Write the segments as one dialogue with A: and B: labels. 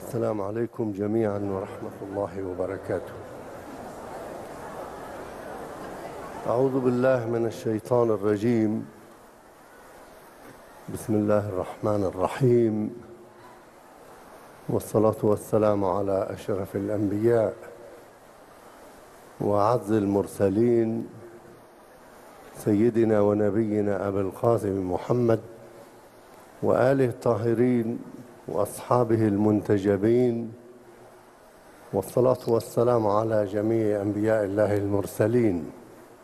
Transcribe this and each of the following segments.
A: السلام عليكم جميعا ورحمة الله وبركاته. أعوذ بالله من الشيطان الرجيم. بسم الله الرحمن الرحيم، والصلاة والسلام على أشرف الأنبياء وأعز المرسلين سيدنا ونبينا أبي القاسم محمد وآله الطاهرين وأصحابه المنتجبين، والصلاة والسلام على جميع أنبياء الله المرسلين.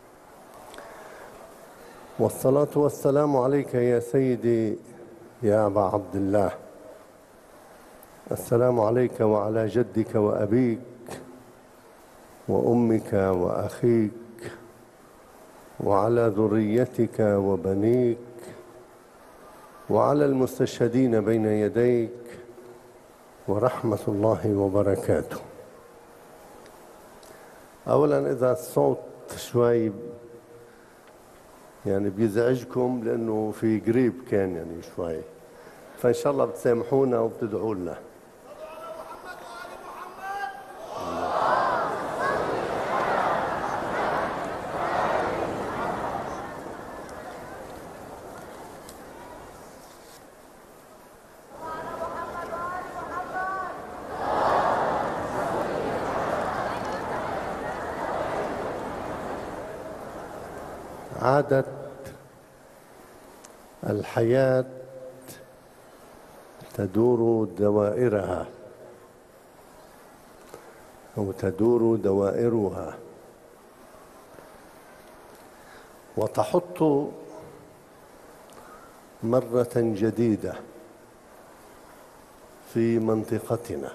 A: والصلاة والسلام عليك يا سيدي يا أبا عبد الله. السلام عليك وعلى جدك وأبيك وأمك وأخيك وعلى ذريتك وبنيك وعلى المستشهدين بين يديك ورحمة الله وبركاته. أولا إذا الصوت شوي بيزعجكم لأنه في قريب كان شوي، فإن شاء الله بتسامحونا وبتدعوا لنا. عادت الحياة تدور دوائرها أو تدور دوائرها وتحط مرة جديدة في منطقتنا،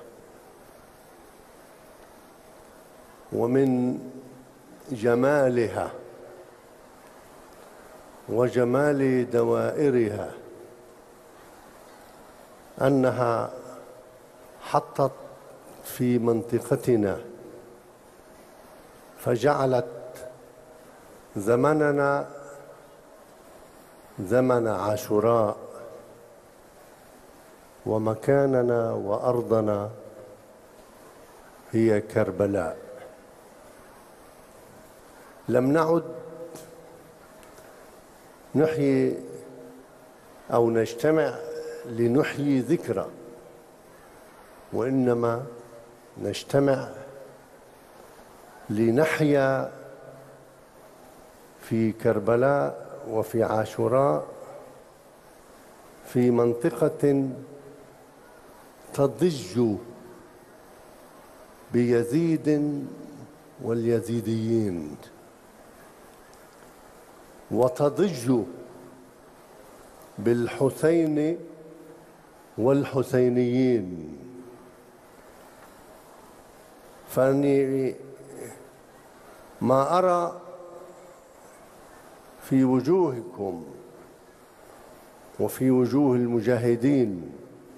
A: ومن جمالها وجمال دوائرها أنها حطت في منطقتنا فجعلت زمننا زمن عاشوراء، ومكاننا وأرضنا هي كربلاء. لم نعد نحيي أو نجتمع لنحيي ذكرى، وإنما نجتمع لنحيا في كربلاء وفي عاشوراء في منطقة تضج بيزيد واليزيديين، وتضج بالحسين والحسينيين. فأني ما أرى في وجوهكم وفي وجوه المجاهدين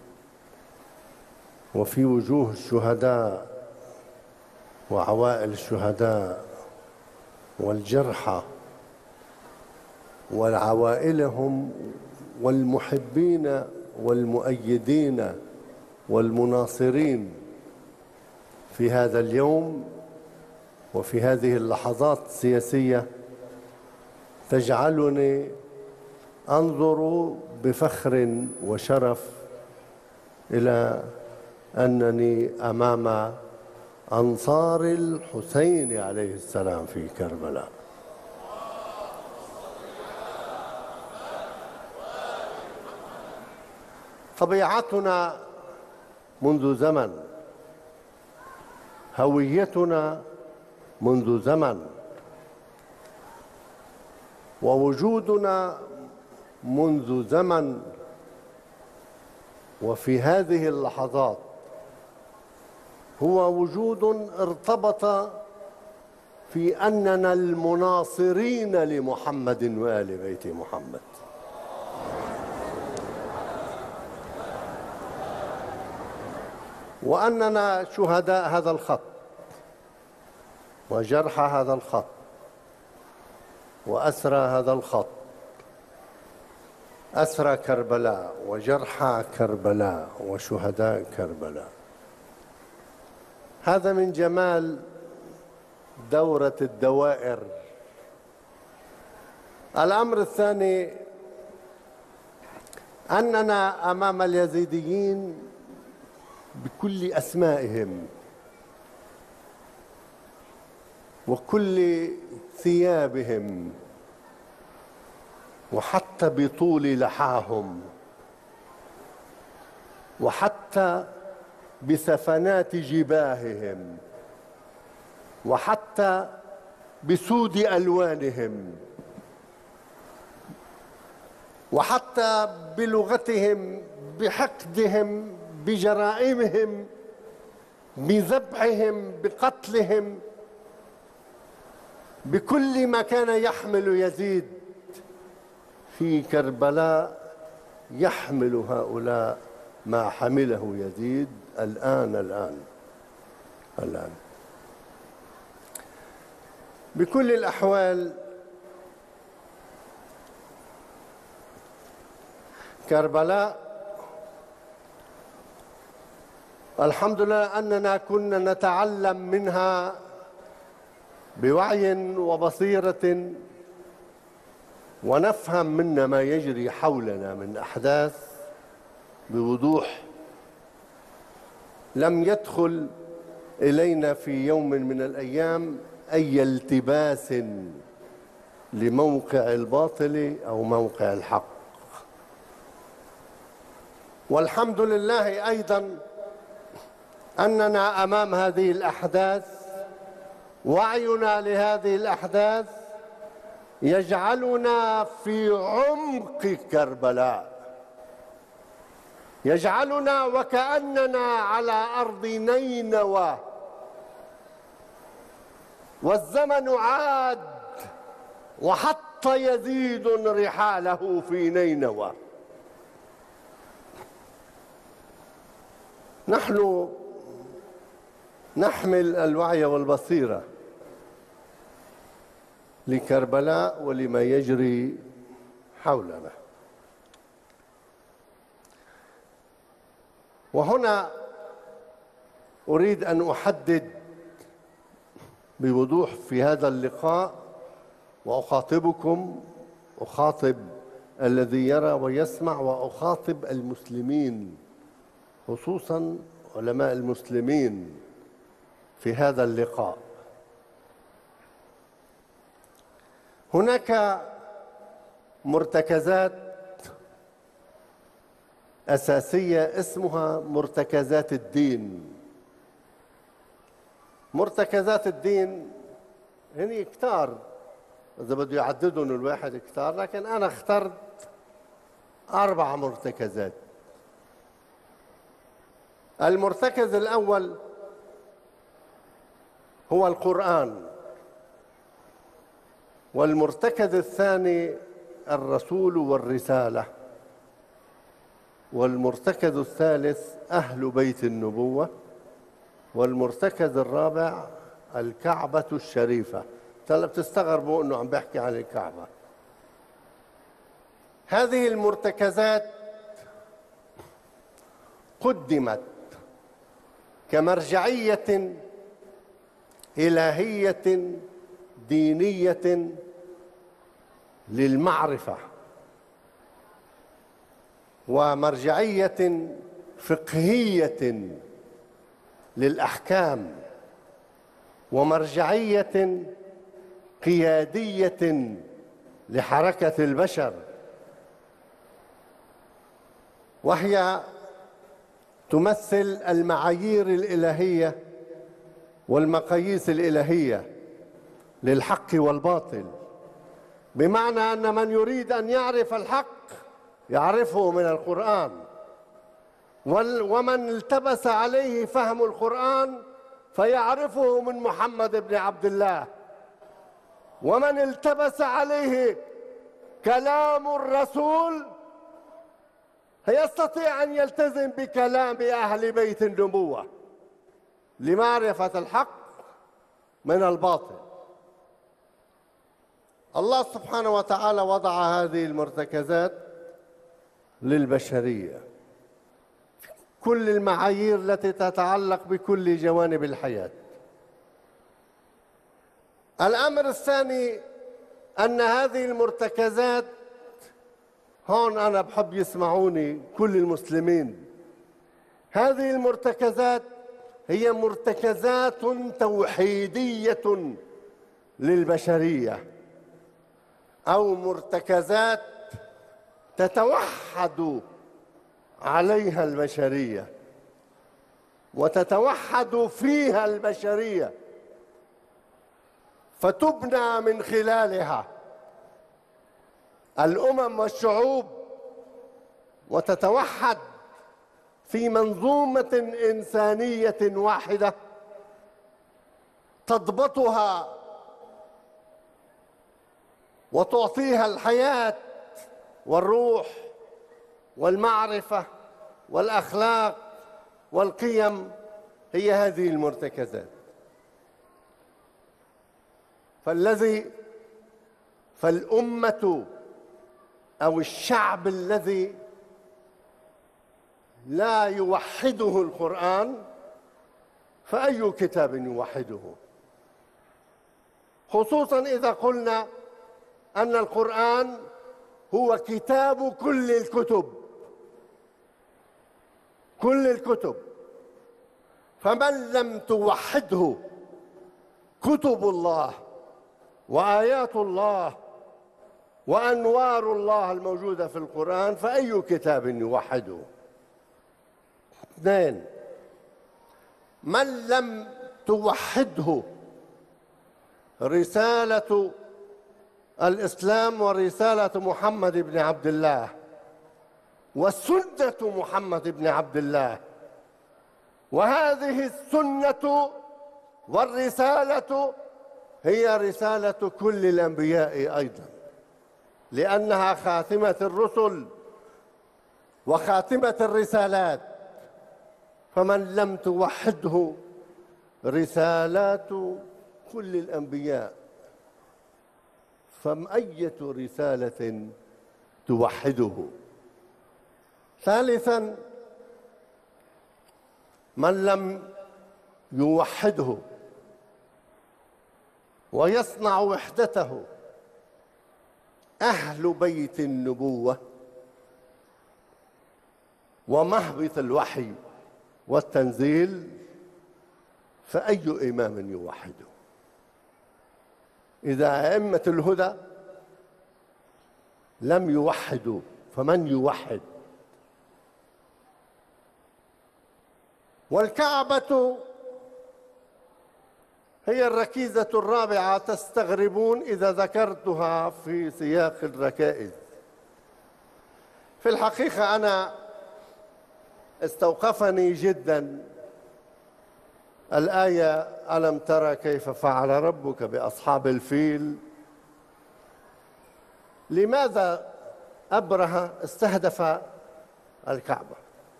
A: وفي وجوه الشهداء وعوائل الشهداء والجرحى وعوائلهم والمحبين والمؤيدين والمناصرين في هذا اليوم وفي هذه اللحظات السياسية، تجعلني أنظر بفخر وشرف إلى أنني أمام أنصار الحسين عليه السلام في كربلاء. طبيعتنا منذ زمن، هويتنا منذ زمن، ووجودنا منذ زمن، وفي هذه اللحظات هو وجود ارتبط في أننا المناصرين لمحمد وآل بيت محمد، وأننا شهداء هذا الخط وجرحى هذا الخط وأسرى هذا الخط، أسرى كربلاء وجرحى كربلاء وشهداء كربلاء. هذا من جمال دورة الدوائر. الأمر الثاني أننا أمام اليزيديين بكل أسمائهم وكل ثيابهم وحتى بطول لحاهم وحتى بسفنات جباههم وحتى بسود ألوانهم وحتى بلغتهم، بحقدهم، بجرائمهم، بذبحهم، بقتلهم، بكل ما كان يحمل يزيد في كربلاء يحمل هؤلاء ما حمله يزيد الآن. بكل الأحوال كربلاء الحمد لله أننا كنا نتعلم منها بوعي وبصيرة ونفهم منا ما يجري حولنا من أحداث بوضوح. لم يدخل إلينا في يوم من الأيام أي التباس لموقع الباطل أو موقع الحق. والحمد لله أيضا أننا أمام هذه الأحداث وعينا لهذه الأحداث يجعلنا في عمق كربلاء، يجعلنا وكأننا على أرض نينوى، والزمن عاد وحط يزيد رحاله في نينوى. نحن نحمل الوعي والبصيرة لكربلاء ولما يجري حولنا. وهنا أريد أن أحدد بوضوح في هذا اللقاء وأخاطبكم، أخاطب الذي يرى ويسمع، وأخاطب المسلمين خصوصا علماء المسلمين في هذا اللقاء. هناك مرتكزات أساسية اسمها مرتكزات الدين. مرتكزات الدين هني كتار، إذا بده يعددهم الواحد كتار، لكن أنا اخترت 4 مرتكزات. المرتكز الأول هو القرآن، والمرتكز الثاني الرسول والرسالة، والمرتكز الثالث أهل بيت النبوة، والمرتكز الرابع الكعبة الشريفة. هلا بتستغربوا أنه عم بحكي عن الكعبة. هذه المرتكزات قدمت كمرجعية إلهية دينية للمعرفة، ومرجعية فقهية للأحكام، ومرجعية قيادية لحركة البشر، وهي تمثل المعايير الإلهية والمقاييس الإلهية للحق والباطل، بمعنى أن من يريد أن يعرف الحق يعرفه من القرآن، ومن التبس عليه فهم القرآن فيعرفه من محمد بن عبد الله، ومن التبس عليه كلام الرسول يستطيع أن يلتزم بكلام أهل بيت النبوة لمعرفة الحق من الباطل. الله سبحانه وتعالى وضع هذه المرتكزات للبشرية كل المعايير التي تتعلق بكل جوانب الحياة. الأمر الثاني أن هذه المرتكزات، هون أنا بحب يسمعوني كل المسلمين، هذه المرتكزات هي مرتكزات توحيدية للبشرية، أو مرتكزات تتوحد عليها البشرية وتتوحد فيها البشرية، فتبنى من خلالها الأمم والشعوب، وتتوحد في منظومة إنسانية واحدة تضبطها وتعطيها الحياة والروح والمعرفة والأخلاق والقيم، هي هذه المرتكزات. فالأمة أو الشعب الذي لا يوحده القرآن، فأي كتاب يوحده؟ خصوصا إذا قلنا أن القرآن هو كتاب كل الكتب، كل الكتب. فمن لم توحده كتب الله وآيات الله وأنوار الله الموجودة في القرآن، فأي كتاب يوحده؟ اثنين، من لم توحده رسالة الإسلام ورسالة محمد بن عبد الله وسنة محمد بن عبد الله، وهذه السنة والرسالة هي رسالة كل الأنبياء أيضا، لأنها خاتمة الرسل وخاتمة الرسالات. فمن لم توحده رسالات كل الأنبياء، فأية رسالة توحده؟ ثالثا، من لم يوحده ويصنع وحدته أهل بيت النبوة ومهبط الوحي والتنزيل، فأي إمام يوحده؟ إذا أئمة الهدى لم يوحدوا، فمن يوحد؟ والكعبة هي الركيزة الرابعة، تستغربون إذا ذكرتها في سياق الركائز. في الحقيقة أنا استوقفني جدا الآية: ألم ترى كيف فعل ربك بأصحاب الفيل. لماذا أبرهة استهدف الكعبة؟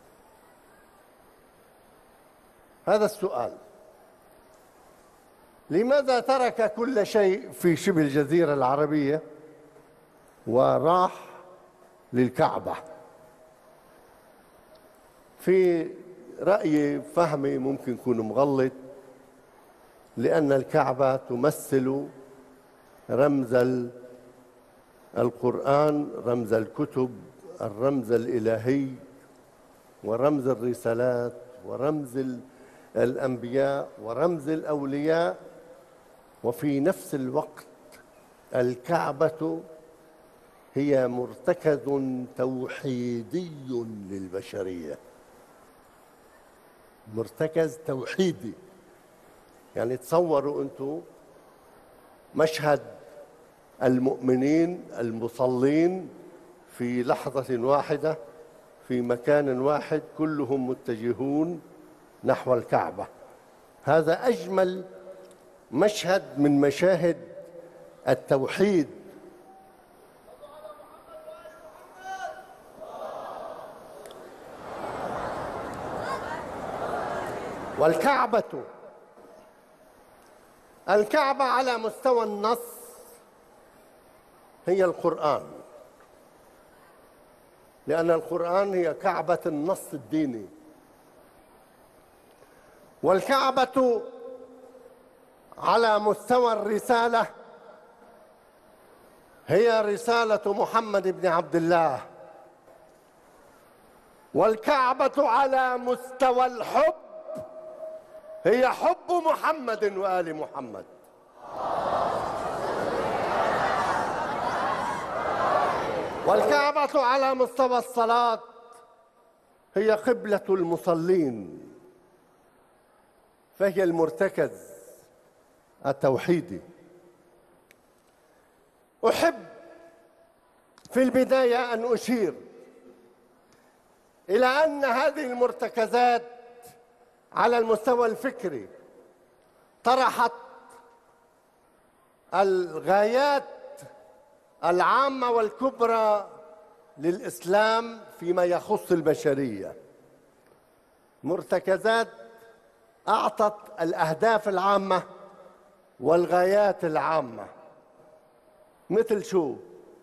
A: هذا السؤال. لماذا ترك كل شيء في شبه الجزيرة العربية وراح للكعبة؟ في رأيي فهمي ممكن يكون مغلط، لأن الكعبة تمثل رمز القرآن، رمز الكتب، الرمز الإلهي، ورمز الرسالات، ورمز الأنبياء، ورمز الأولياء. وفي نفس الوقت الكعبة هي مرتكز توحيدي للبشرية، مرتكز توحيدي. يعني تصوروا أنتم مشهد المؤمنين المصلين في لحظة واحدة في مكان واحد، كلهم متجهون نحو الكعبة. هذا أجمل مشهد من مشاهد التوحيد. والكعبة، الكعبة على مستوى النص هي القرآن، لأن القرآن هي كعبة النص الديني. والكعبة على مستوى الرسالة هي رسالة محمد بن عبد الله، والكعبة على مستوى الحب هي حب محمد وآل محمد. والكعبة على مستوى الصلاة هي قبلة المصلين، فهي المرتكز التوحيدي. أحب في البداية أن أشير إلى أن هذه المرتكزات على المستوى الفكري طرحت الغايات العامة والكبرى للإسلام فيما يخص البشرية، مرتكزات أعطت الأهداف العامة والغايات العامة. مثل شو؟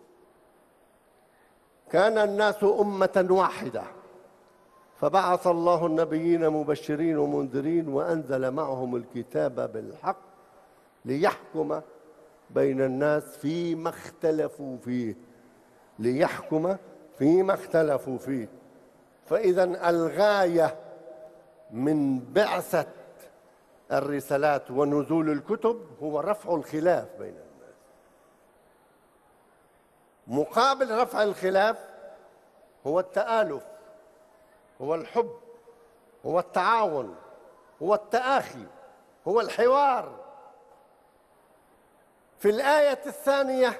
A: كان الناس أمة واحدة فبعث الله النبيين مبشرين ومنذرين وأنزل معهم الكتاب بالحق ليحكم بين الناس فيما اختلفوا فيه، ليحكم فيما اختلفوا فيه. فإذا الغاية من بعثة الرسالات ونزول الكتب هو رفع الخلاف بين الناس. مقابل رفع الخلاف هو التآلف، هو الحب، هو التعاون، هو التآخي، هو الحوار. في الآية الثانية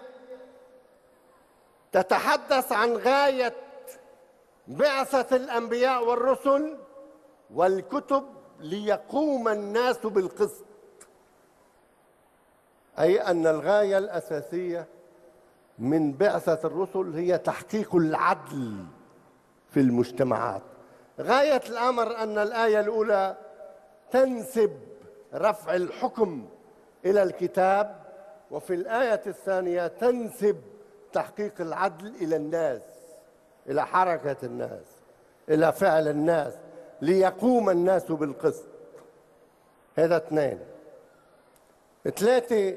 A: تتحدث عن غاية بعثة الأنبياء والرسل والكتب ليقوم الناس بالقسط، أي أن الغاية الأساسية من بعثة الرسل هي تحقيق العدل في المجتمعات. غاية الأمر أن الآية الأولى تنسب رفع الحكم إلى الكتاب، وفي الآية الثانية تنسب تحقيق العدل إلى الناس، إلى حركة الناس، إلى فعل الناس، ليقوم الناس بالقسط. هذا اثنين. ثلاثة،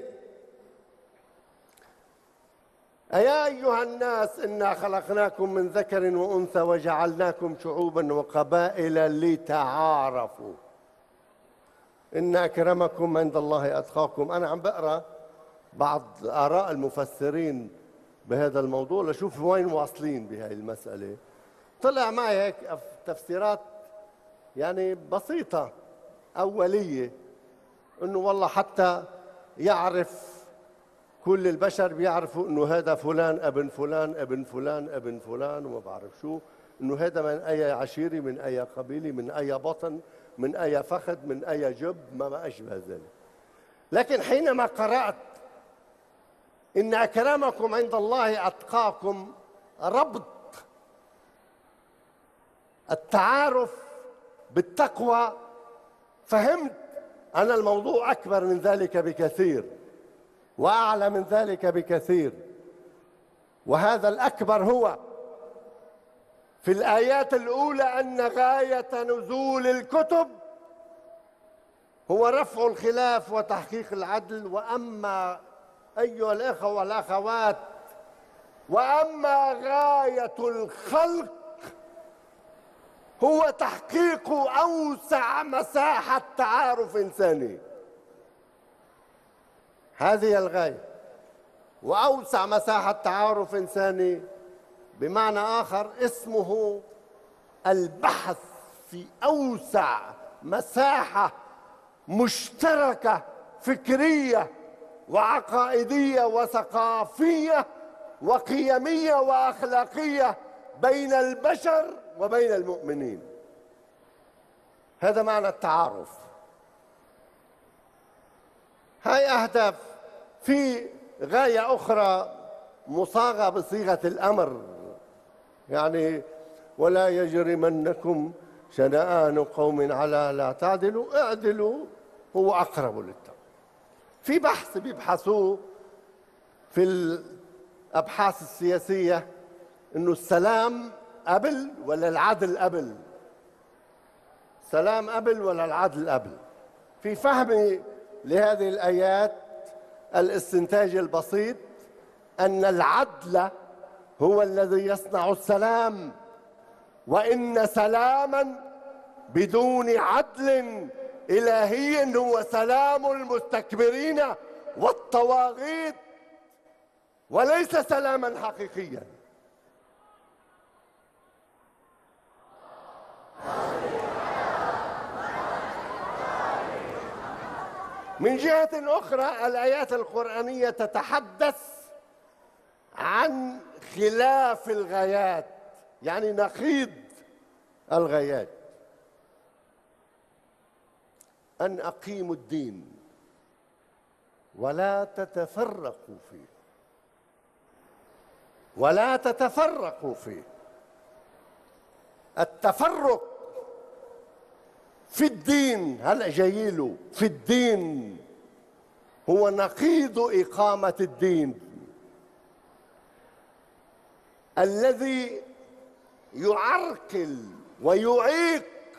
A: أيا أيها الناس إنا خلقناكم من ذكر وأنثى وجعلناكم شعوبا وقبائل لتعارفوا إن أكرمكم عند الله أتقاكم. أنا عم بقرأ بعض آراء المفسرين بهذا الموضوع لشوف وين واصلين بهذه المسألة. طلع معي هيك تفسيرات يعني بسيطة أولية، إنه والله حتى يعرف كل البشر بيعرفوا إنه هذا فلان ابن فلان ابن فلان ابن فلان وما بعرف شو، إنه هذا من أي عشيرة، من أي قبيلة، من أي بطن، من أي فخذ، من أي جب، ما أشبه ذلك. لكن حينما قرأت إن أكرمكم عند الله أتقاكم، ربط التعارف بالتقوى، فهمت أن الموضوع أكبر من ذلك بكثير وأعلى من ذلك بكثير. وهذا الأكبر هو في الآيات الأولى أن غاية نزول الكتب هو رفع الخلاف وتحقيق العدل. وأما أيها الأخوة والأخوات، وأما غاية الخلق هو تحقيق أوسع مساحة تعارف إنساني. هذه الغاية، وأوسع مساحة تعارف إنساني بمعنى آخر اسمه البحث في أوسع مساحة مشتركة فكرية وعقائدية وثقافية وقيمية وأخلاقية بين البشر وبين المؤمنين. هذا معنى التعارف. هاي أهداف. في غاية أخرى مصاغة بصيغة الأمر، يعني ولا يجرمنكم شنآن قوم على لا تعدلوا اعدلوا هو أقرب للتقوى. في بحث بيبحثوه في الأبحاث السياسية إنه السلام قبل ولا العدل قبل؟ سلام قبل ولا العدل قبل؟ في فهمي لهذه الآيات الاستنتاج البسيط أن العدل هو الذي يصنع السلام، وإن سلاما بدون عدل إلهي هو سلام المستكبرين والطواغيت، وليس سلاما حقيقيا. من جهة أخرى الآيات القرآنية تتحدث عن خلاف الغايات، يعني نقيض الغايات. أن أقيموا الدين ولا تتفرقوا فيه، ولا تتفرقوا فيه. التفرق في الدين، هلأ جايله في الدين، هو نقيض إقامة الدين. الذي يعرقل ويعيق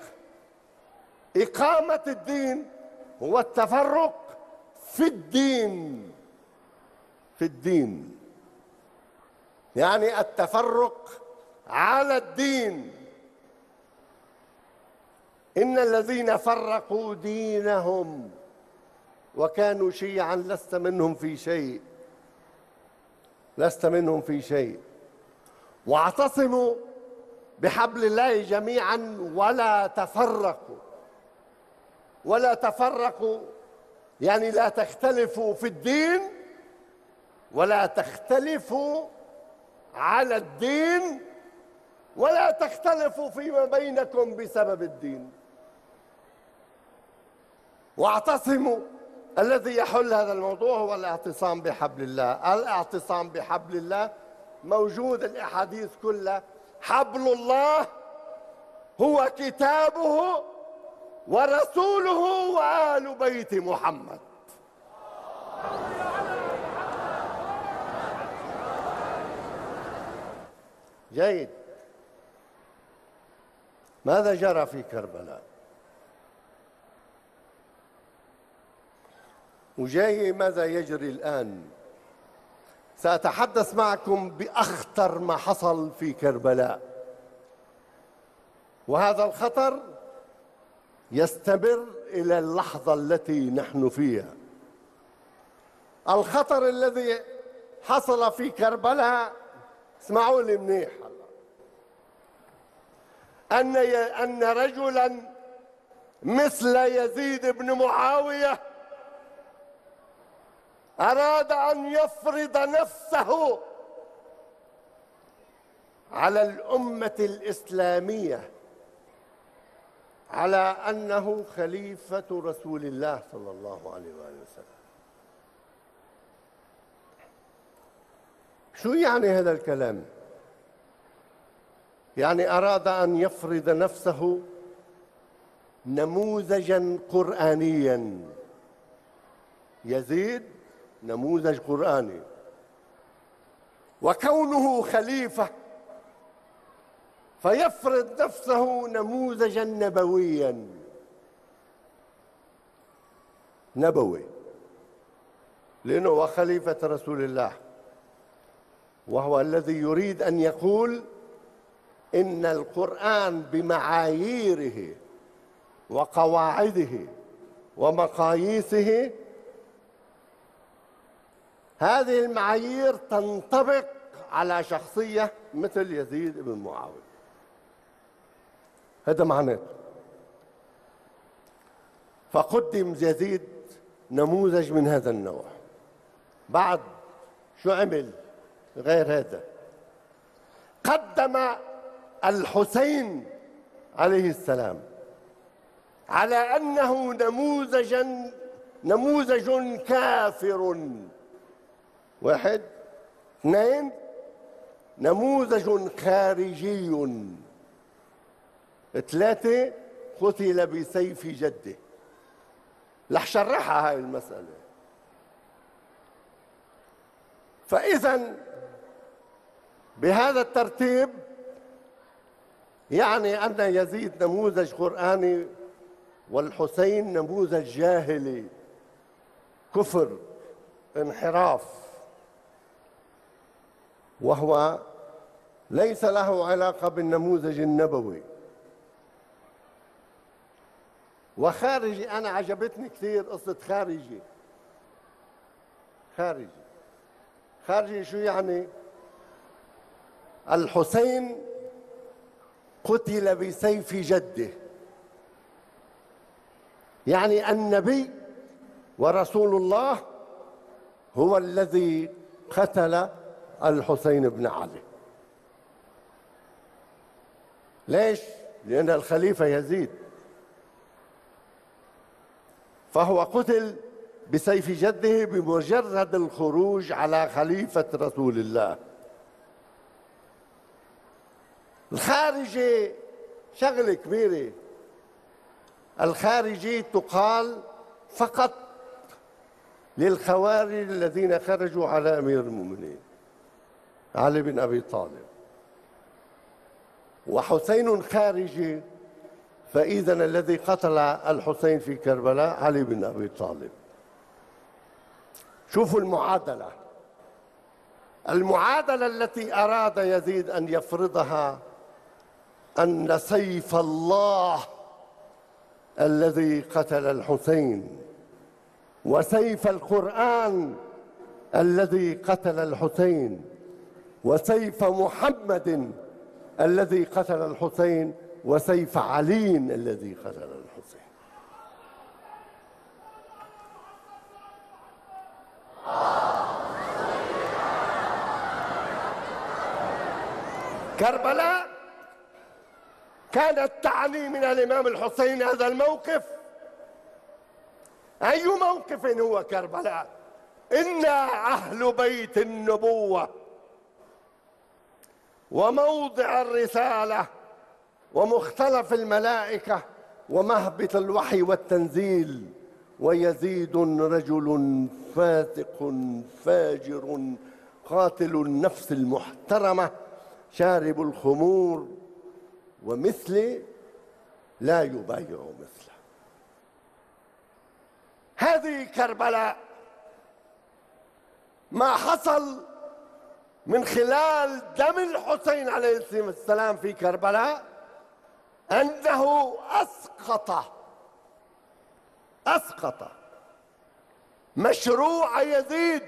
A: إقامة الدين هو التفرق في الدين. في الدين يعني التفرق على الدين. إن الذين فرقوا دينهم وكانوا شيعا لست منهم في شيء، لست منهم في شيء. واعتصموا بحبل الله جميعا ولا تفرقوا. ولا تفرقوا يعني لا تختلفوا في الدين، ولا تختلفوا على الدين، ولا تختلفوا فيما بينكم بسبب الدين. واعتصموا، الذي يحل هذا الموضوع هو الاعتصام بحبل الله. الاعتصام بحبل الله موجود، الأحاديث كلها. حبل الله هو كتابه ورسوله وآل بيت محمد. جيد. ماذا جرى في كربلاء؟ وجاي ماذا يجري الآن؟ سأتحدث معكم بأخطر ما حصل في كربلاء، وهذا الخطر يستمر إلى اللحظة التي نحن فيها. الخطر الذي حصل في كربلاء، اسمعوا لي منيح، أن رجلا مثل يزيد بن معاوية أراد أن يفرض نفسه على الأمة الإسلامية على أنه خليفة رسول الله صلى الله عليه وآله وسلم. شو يعني هذا الكلام؟ يعني أراد أن يفرض نفسه نموذجا قرآنيا. يزيد نموذج قرآني، وكونه خليفة فيفرض نفسه نموذجا نبويا. نبوي لأنه هو خليفة رسول الله، وهو الذي يريد أن يقول إن القرآن بمعاييره وقواعده ومقاييسه، هذه المعايير تنطبق على شخصية مثل يزيد بن معاوية. هذا معناته. فقدم يزيد نموذج من هذا النوع. بعد شو عمل غير هذا؟ قدم الحسين عليه السلام على أنه نموذج كافر. واحد. اثنين، نموذج خارجي. ثلاثة، قتل بسيف جده. رح شرحها هاي المسألة. فإذا بهذا الترتيب يعني أن يزيد نموذج قرآني والحسين نموذج جاهلي، كفر، انحراف، وهو ليس له علاقة بالنموذج النبوي. وخارجي، أنا عجبتني كثير قصة خارجي. خارجي شو يعني؟ الحسين قتل بسيف جده، يعني النبي ورسول الله هو الذي قتل الحسين بن علي. ليش؟ لأن الخليفة يزيد، فهو قتل بسيف جده بمجرد الخروج على خليفة رسول الله. الخارجي شغلة كبيرة. الخارجي تقال فقط للخوارج الذين خرجوا على أمير المؤمنين علي بن أبي طالب، وحسين خارجي، فإذا الذي قتل الحسين في كربلاء علي بن أبي طالب. شوفوا المعادلة التي أراد يزيد أن يفرضها، أن سيف الله الذي قتل الحسين وسيف القرآن الذي قتل الحسين وسيف محمد الذي قتل الحسين وسيف علي الذي قتل الحسين. كربلاء كانت تعني من الإمام الحسين هذا الموقف. أي موقف هو كربلاء؟ إنا أهل بيت النبوة وموضع الرسالة ومختلف الملائكة ومهبط الوحي والتنزيل، ويزيد رجل فاسق فاجر قاتل النفس المحترمة شارب الخمور، ومثلي لا يبايع مثله. هذه كربلاء. ما حصل من خلال دم الحسين عليه السلام في كربلاء أنه أسقط مشروع يزيد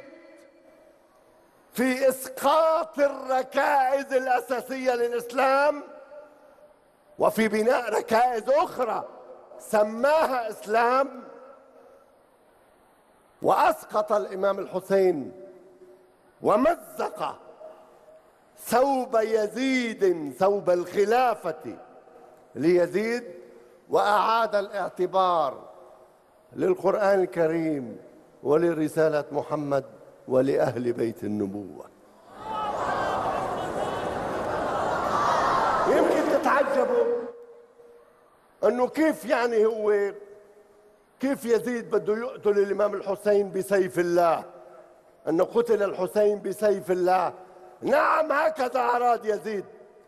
A: في إسقاط الركائز الأساسية للإسلام وفي بناء ركائز أخرى سماها إسلام، وأسقط الإمام الحسين ومزق ثوب يزيد، ثوب الخلافة ليزيد، وأعاد الاعتبار للقرآن الكريم ولرسالة محمد ولأهل بيت النبوة. يمكن تتعجبوا أنه كيف يعني هو، كيف يزيد بده يقتل الإمام الحسين بسيف الله، أنه قتل الحسين بسيف الله. نعم، هكذا أراد يزيد،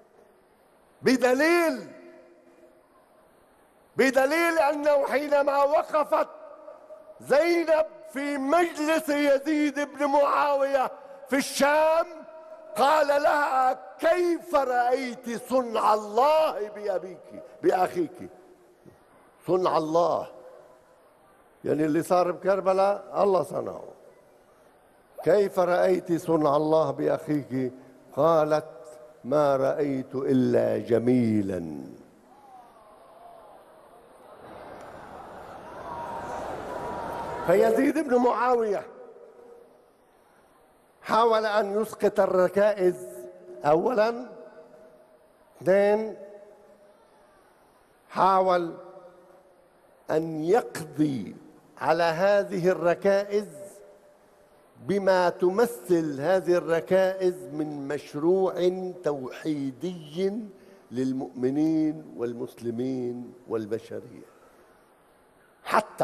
A: بدليل أنه حينما وقفت زينب في مجلس يزيد بن معاوية في الشام قال لها: كيف رأيت صنع الله بأخيك؟ صنع الله يعني اللي صار بكربلاء الله صنعه. كيف رأيت صنع الله بأخيك؟ قالت: ما رأيت إلا جميلا. فيزيد بن معاوية حاول أن يسقط الركائز أولا، اثنين حاول أن يقضي على هذه الركائز بما تمثل هذه الركائز من مشروع توحيدي للمؤمنين والمسلمين والبشرية، حتى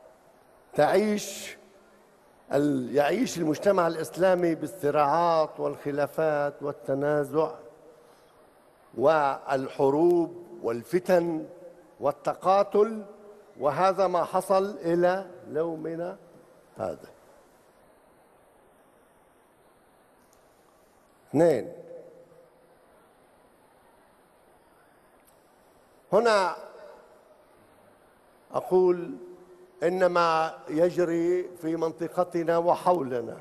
A: يعيش المجتمع الإسلامي بالصراعات والخلافات والتنازع والحروب والفتن والتقاتل وهذا ما حصل إلى يومنا هذا. 2، هنا أقول إن ما يجري في منطقتنا وحولنا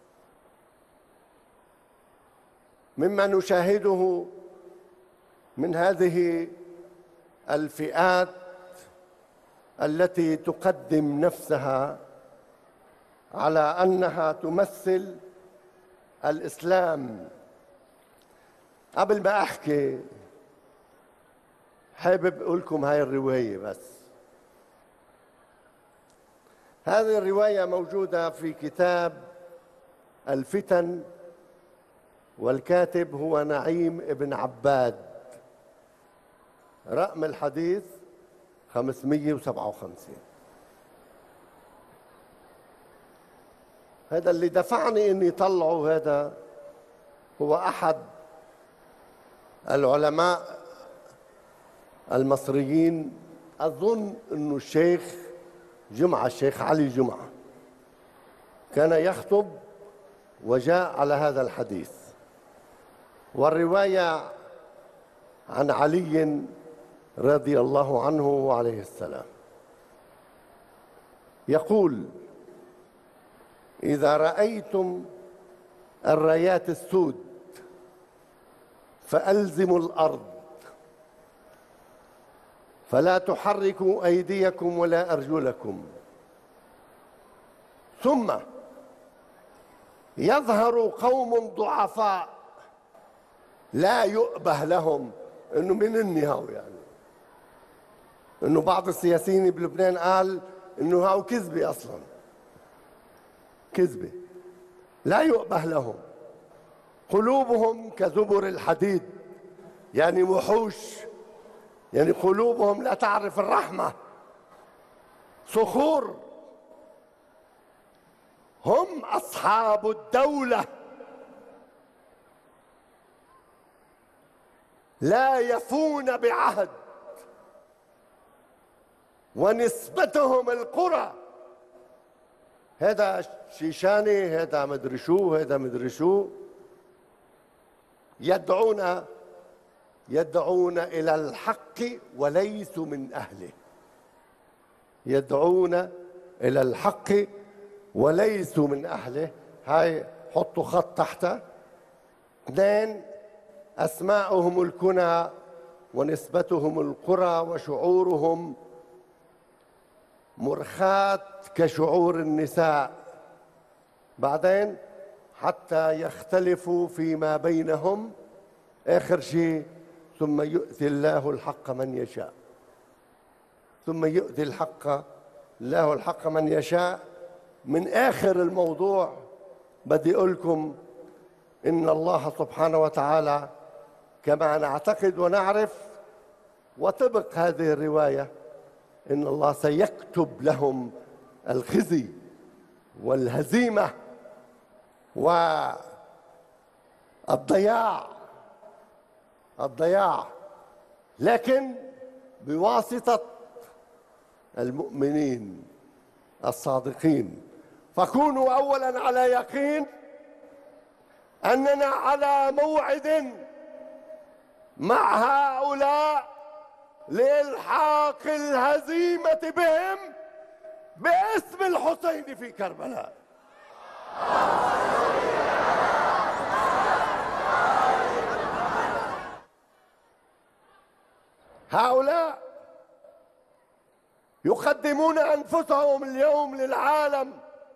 A: مما نشاهده من هذه الفئات التي تقدم نفسها على أنها تمثل الإسلام. قبل ما أحكي حابب أقول لكم هاي الرواية بس. هذه الرواية موجودة في كتاب الفتن، والكاتب هو نعيم ابن عباد، رقم الحديث 557. هذا اللي دفعني اني طلعه. هذا هو احد العلماء المصريين، اظن انه الشيخ جمعة، الشيخ علي جمعة، كان يخطب وجاء على هذا الحديث. والرواية عن علي رضي الله عنه وعليه السلام، يقول: إذا رأيتم الرايات السود فألزموا الأرض، فلا تحركوا أيديكم ولا أرجلكم، ثم يظهر قوم ضعفاء لا يؤبه لهم. إنه من النهاو يعني إنه بعض السياسيين بلبنان قال إنه هاو كذبة، أصلا كذبة، لا يؤبه لهم، قلوبهم كزبر الحديد، يعني وحوش، يعني قلوبهم لا تعرف الرحمة، صخور، هم أصحاب الدولة، لا يفون بعهد، ونسبتهم القرى. هذا شيشاني، هذا مدري شو، هذا مدري شو، يدعون إلى الحق وليسوا من أهله، يدعون إلى الحق وليسوا من أهله. هاي حطوا خط تحتها. 2، أسماؤهم الكنى ونسبتهم القرى، وشعورهم مرخاة كشعور النساء. بعدين حتى يختلفوا فيما بينهم. آخر شيء: ثم يؤتي الله الحق من يشاء، ثم يؤتي الله الحق من يشاء. من آخر الموضوع بدي أقول لكم إن الله سبحانه وتعالى كما نعتقد ونعرف، وطبق هذه الرواية، إن الله سيكتب لهم الخزي والهزيمة والضياع، لكن بواسطة المؤمنين الصادقين. فكونوا أولا على يقين أننا على موعد مع هؤلاء لإلحاق الهزيمة بهم باسم الحسين في كربلاء. هؤلاء يقدمون أنفسهم اليوم للعالم،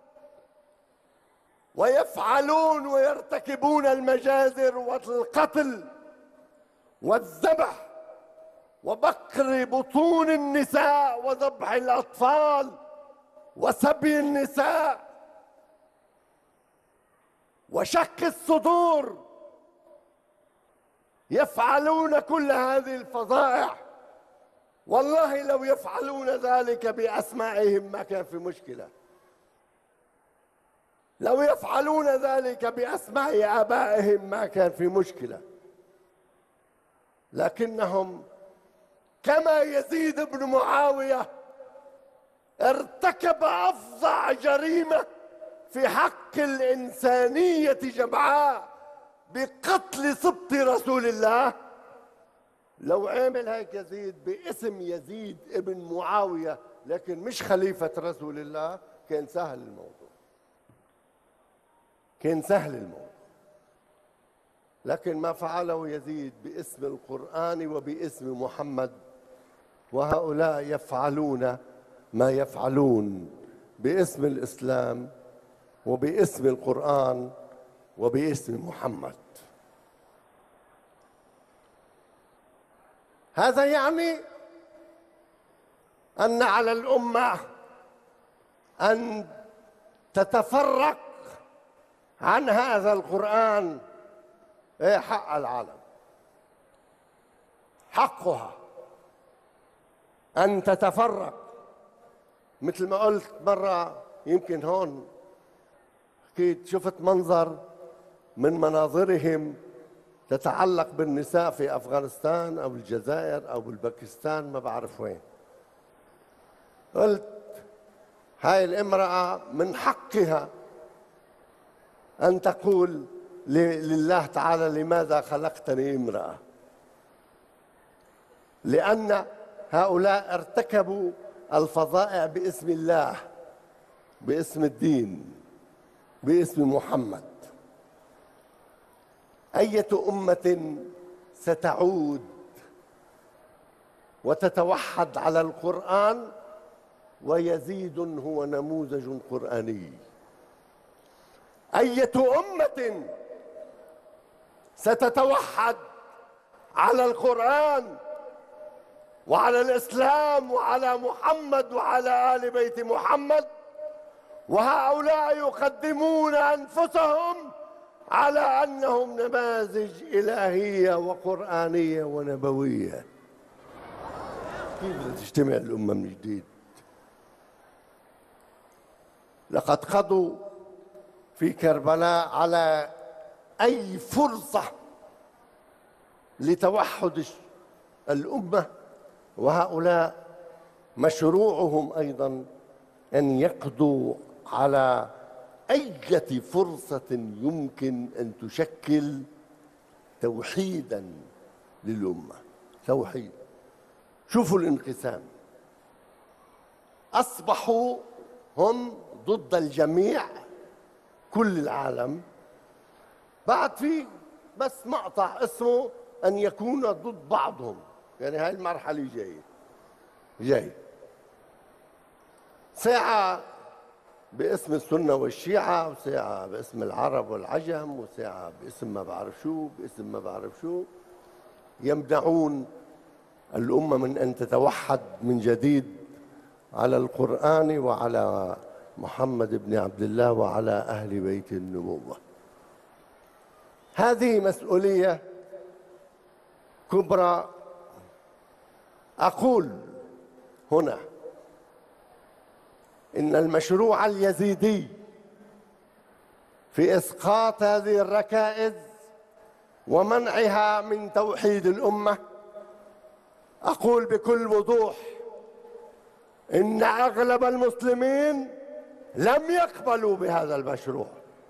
A: ويفعلون ويرتكبون المجازر والقتل والذبح وبكر بطون النساء وذبح الأطفال وسبي النساء وشق الصدور. يفعلون كل هذه الفظائع. والله لو يفعلون ذلك بأسمائهم ما كان في مشكلة، لو يفعلون ذلك بأسماء آبائهم ما كان في مشكلة، لكنهم كما يزيد بن معاوية ارتكب أفظع جريمة في حق الإنسانية جمعاء بقتل سبط رسول الله. لو عمل هيك يزيد باسم يزيد ابن معاوية لكن مش خليفة رسول الله كان سهل الموضوع، كان سهل الموضوع. لكن ما فعله يزيد باسم القرآن وباسم محمد، وهؤلاء يفعلون ما يفعلون باسم الإسلام وباسم القرآن وباسم محمد. هذا يعني أن على الأمة أن تتفرق عن هذا القرآن. حق العالم، حقها أن تتفرق. مثل ما قلت مرة يمكن هون حكيت، شفت منظر من مناظرهم تتعلق بالنساء في أفغانستان أو الجزائر أو بالباكستان ما بعرف وين. قلت هاي الامرأة من حقها أن تقول لله تعالى لماذا خلقتني امرأة؟ لأن هؤلاء ارتكبوا الفظائع باسم الله، باسم الدين، باسم محمد. أية أمة ستعود وتتوحد على القرآن ويزيد هو نموذج قرآني؟ أية أمة ستتوحد على القرآن وعلى الإسلام وعلى محمد وعلى آل بيت محمد، وهؤلاء يقدمون أنفسهم على أنهم نماذج إلهية وقرآنية ونبوية؟ كيف تجتمع الأمة من جديد؟ لقد قضوا في كربلاء على أي فرصة لتوحد الأمة، وهؤلاء مشروعهم أيضا أن يقضوا على أي فرصة يمكن أن تشكل توحيدا للأمة. توحيد. شوفوا الانقسام، أصبحوا هم ضد الجميع، كل العالم. بعد في بس مقطع اسمه أن يكون ضد بعضهم، يعني هاي المرحلة جاي ساعة باسم السنة والشيعة، وساعة باسم العرب والعجم، وساعة باسم ما بعرف شو، باسم ما بعرف شو، يمنعون الأمة من أن تتوحد من جديد على القرآن وعلى محمد بن عبد الله وعلى أهل بيت النبوة. هذه مسؤولية كبرى. أقول هنا إن المشروع اليزيدي في إسقاط هذه الركائز ومنعها من توحيد الأمة، أقول بكل وضوح إن أغلب المسلمين لم يقبلوا بهذا المشروع.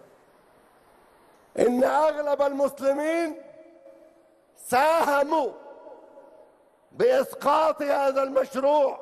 A: إن أغلب المسلمين ساهموا بإسقاط هذا المشروع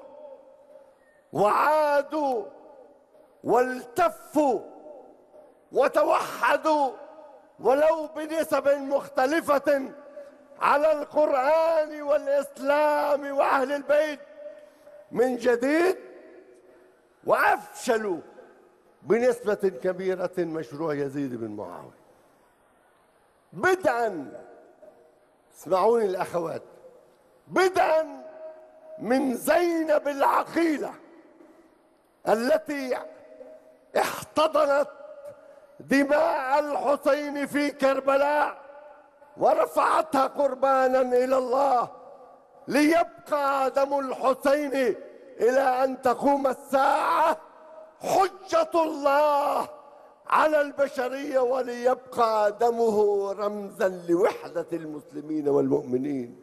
A: وعادوا والتفوا وتوحدوا ولو بنسب مختلفة على القرآن والإسلام وأهل البيت من جديد، وأفشلوا بنسبة كبيرة مشروع يزيد بن معاوية. بدءا، اسمعوني الأخوات، بدءا من زينب العقيلة التي احتضنت دماء الحسين في كربلاء ورفعتها قربانا إلى الله، ليبقى دم الحسين إلى أن تقوم الساعة حجة الله على البشرية، وليبقى دمه رمزا لوحدة المسلمين والمؤمنين.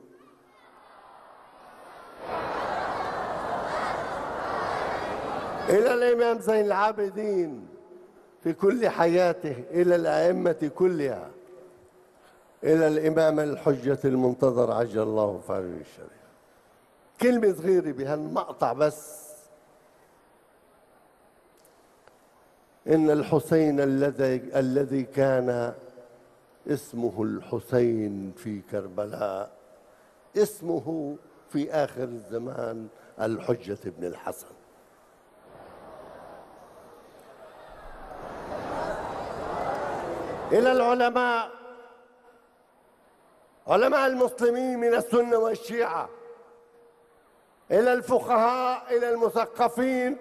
A: إلى الإمام زين العابدين في كل حياته، إلى الأئمة كلها، إلى الإمام الحجة المنتظر عجل الله فرجه الشريف. كلمة صغيرة بهالمقطع بس. إن الحسين الذي كان اسمه الحسين في كربلاء اسمه في آخر الزمان الحجة بن الحسن. إلى العلماء، علماء المسلمين من السنة والشيعة، إلى الفقهاء، إلى المثقفين،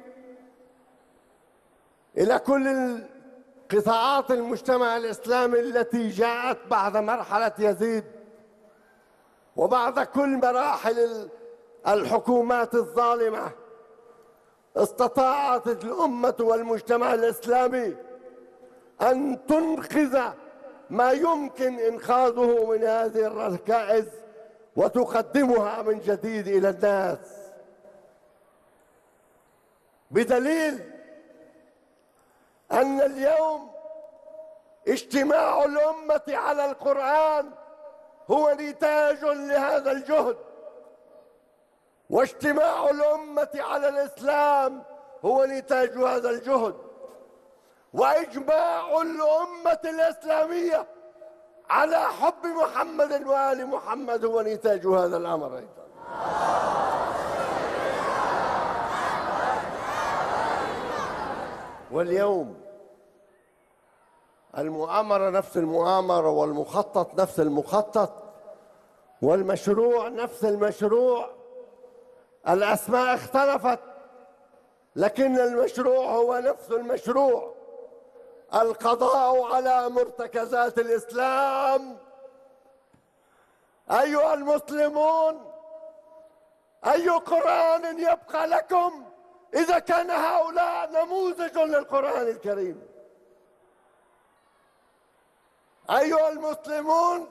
A: إلى كل قطاعات المجتمع الإسلامي التي جاءت بعد مرحلة يزيد وبعد كل مراحل الحكومات الظالمة، استطاعت الأمة والمجتمع الإسلامي أن تنقذ ما يمكن إنقاذه من هذه الركائز وتقدمها من جديد إلى الناس، بدليل أن اليوم اجتماع الأمة على القرآن هو نتاج لهذا الجهد، واجتماع الأمة على الإسلام هو نتاج هذا الجهد، وإجماع الأمة الإسلامية على حب محمد وآل محمد هو نتاج هذا الأمر أيضا. واليوم المؤامرة نفس المؤامرة، والمخطط نفس المخطط، والمشروع نفس المشروع. الأسماء اختلفت لكن المشروع هو نفس المشروع: القضاء على مرتكزات الإسلام. أيها المسلمون، أي قرآن يبقى لكم إذا كان هؤلاء نموذج للقرآن الكريم؟ أيها المسلمون،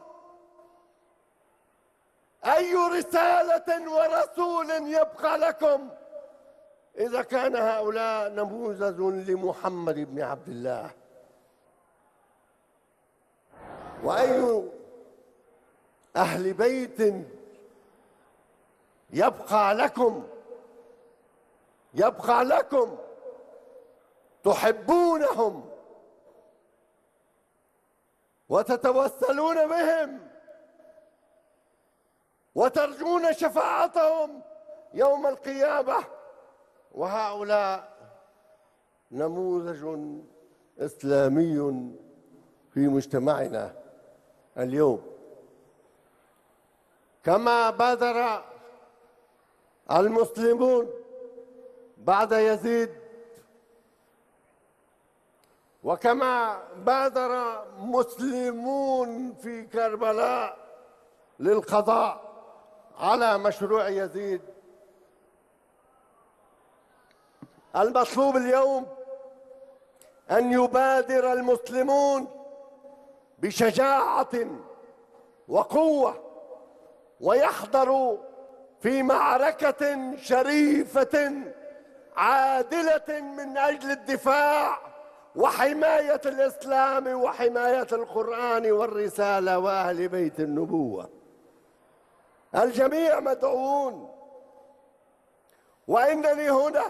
A: أي رسالة ورسول يبقى لكم إذا كان هؤلاء نموذج لمحمد بن عبد الله؟ وأي أهل بيت يبقى لكم تحبونهم وتتوسلون بهم وترجون شفاعتهم يوم القيامة، وهؤلاء نموذج إسلامي في مجتمعنا اليوم. كما بادر المسلمون بعد يزيد، وكما بادر مسلمون في كربلاء للقضاء على مشروع يزيد، المطلوب اليوم أن يبادر المسلمون بشجاعة وقوة ويحضروا في معركة شريفة عادلة من أجل الدفاع وحماية الإسلام وحماية القرآن والرسالة وأهل بيت النبوة. الجميع مدعوون. وإنني هنا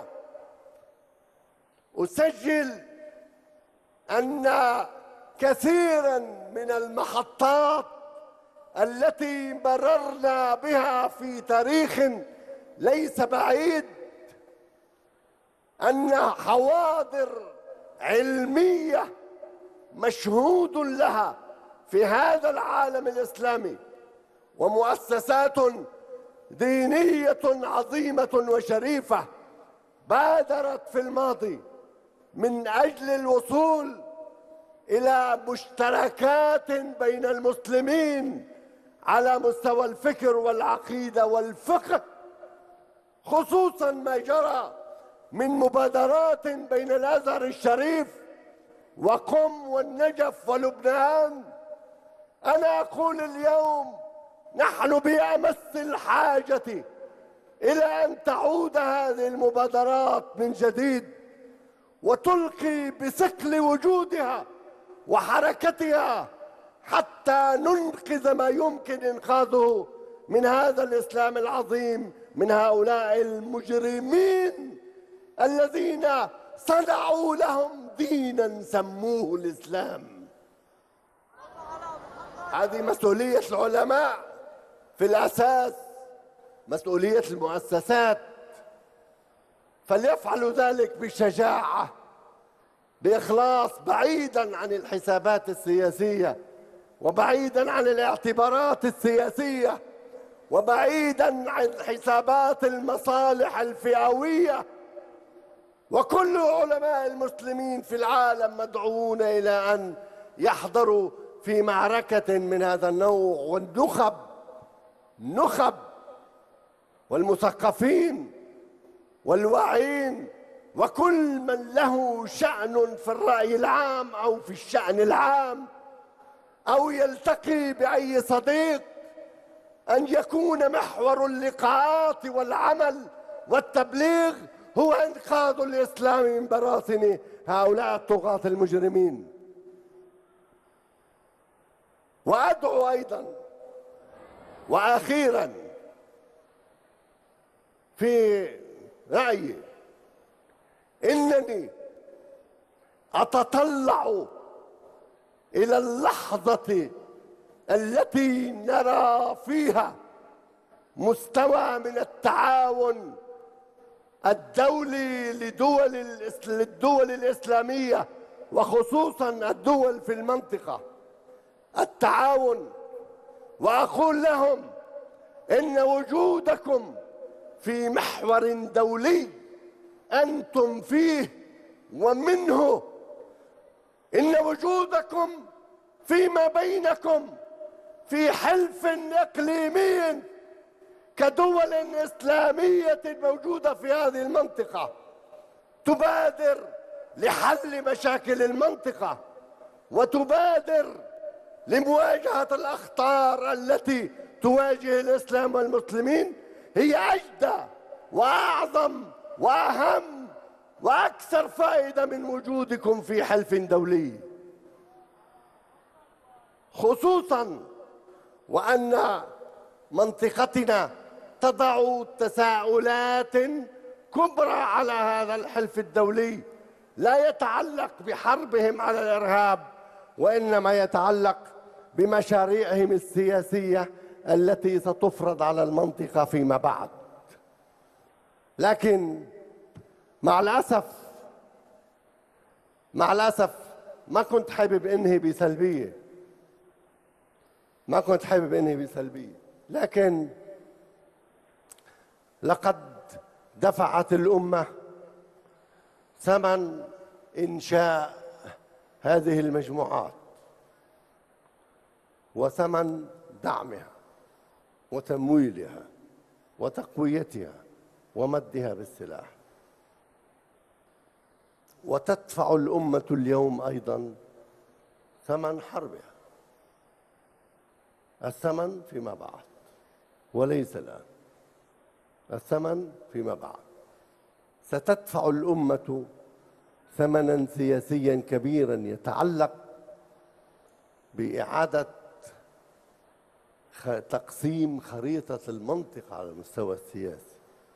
A: أسجل أن كثيراً من المحطات التي مررنا بها في تاريخ ليس بعيد، أن حواضر علمية مشهود لها في هذا العالم الإسلامي ومؤسسات دينية عظيمة وشريفة بادرت في الماضي من أجل الوصول إلى مشتركات بين المسلمين على مستوى الفكر والعقيدة والفقه، خصوصا ما جرى من مبادرات بين الأزهر الشريف وقم والنجف ولبنان. أنا أقول اليوم نحن بأمس الحاجة إلى أن تعود هذه المبادرات من جديد وتلقي بثقل وجودها وحركتها حتى ننقذ ما يمكن إنقاذه من هذا الإسلام العظيم من هؤلاء المجرمين الذين صنعوا لهم دينا سموه الإسلام. هذه مسؤولية العلماء في الأساس، مسؤولية المؤسسات، فليفعلوا ذلك بشجاعة بإخلاص، بعيدا عن الحسابات السياسية وبعيدا عن الاعتبارات السياسية وبعيدا عن حسابات المصالح الفئوية. وكل علماء المسلمين في العالم مدعوون إلى أن يحضروا في معركة من هذا النوع، والنخب والمثقفين والواعين وكل من له شأن في الرأي العام أو في الشأن العام أو يلتقي بأي صديق، أن يكون محور اللقاءات والعمل والتبليغ هو إنقاذ الإسلام من براثن هؤلاء الطغاة المجرمين. وأدعو أيضا وأخيرا في رأيي إنني أتطلع إلى اللحظة التي نرى فيها مستوى من التعاون الدولي للدول الإسلامية وخصوصا الدول في المنطقة، التعاون. وأقول لهم إن وجودكم في محور دولي أنتم فيه ومنه، إن وجودكم فيما بينكم في حلف إقليمي كدول إسلامية موجودة في هذه المنطقة تبادر لحل مشاكل المنطقة وتبادر لمواجهة الأخطار التي تواجه الإسلام والمسلمين، هي أجدى وأعظم وأهم وأكثر فائدة من وجودكم في حلف دولي، خصوصا وأن منطقتنا تضع تساؤلات كبرى على هذا الحلف الدولي لا يتعلق بحربهم على الإرهاب، وإنما يتعلق بمشاريعهم السياسية التي ستفرض على المنطقة فيما بعد. لكن مع الأسف ما كنت حابب أنهي بسلبية، لكن لقد دفعت الأمة ثمن إنشاء هذه المجموعات وثمن دعمها وتمويلها وتقويتها ومدها بالسلاح، وتدفع الأمة اليوم أيضا ثمن حربها، الثمن فيما بعد وليس الآن، الثمن فيما بعد. ستدفع الأمة ثمنا سياسيا كبيرا يتعلق بإعادة تقسيم خريطة المنطقة على المستوى السياسي،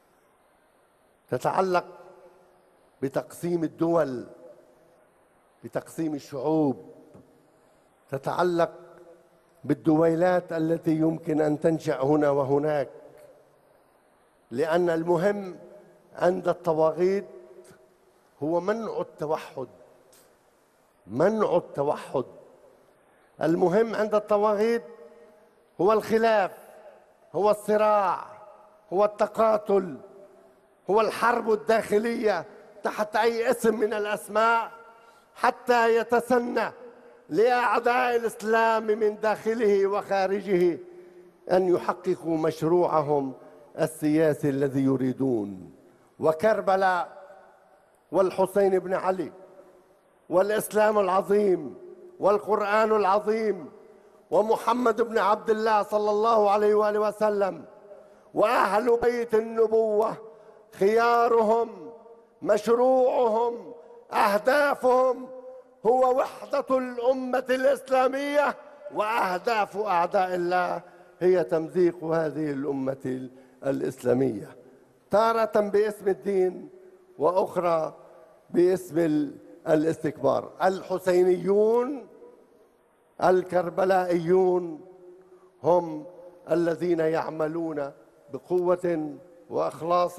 A: تتعلق بتقسيم الدول، بتقسيم الشعوب، تتعلق بالدويلات التي يمكن أن تنشأ هنا وهناك، لأن المهم عند الطواغيت هو منع التوحد. المهم عند الطواغيت هو الخلاف، هو الصراع، هو التقاتل، هو الحرب الداخلية تحت أي اسم من الأسماء، حتى يتسنى لأعداء الإسلام من داخله وخارجه أن يحققوا مشروعهم السياسي الذي يريدون. وكربلاء والحسين بن علي والإسلام العظيم والقرآن العظيم ومحمد بن عبد الله صلى الله عليه وآله وسلم وأهل بيت النبوة خيارهم مشروعهم أهدافهم هو وحدة الأمة الإسلامية، وأهداف أعداء الله هي تمزيق هذه الأمة الإسلامية، تارة باسم الدين وأخرى باسم الاستكبار. الحسينيون الكربلائيون هم الذين يعملون بقوة وإخلاص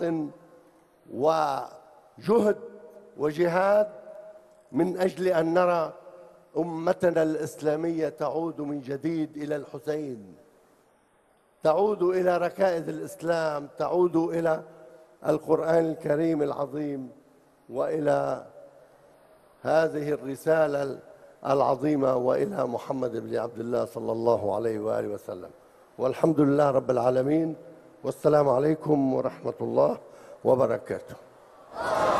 A: وجهد وجهاد من أجل أن نرى أمتنا الإسلامية تعود من جديد إلى الحسين، تعود إلى ركائز الإسلام، تعود إلى القرآن الكريم العظيم وإلى هذه الرسالة العظيمة وإلى محمد بن عبد الله صلى الله عليه وآله وسلم. والحمد لله رب العالمين، والسلام عليكم ورحمة الله وبركاته.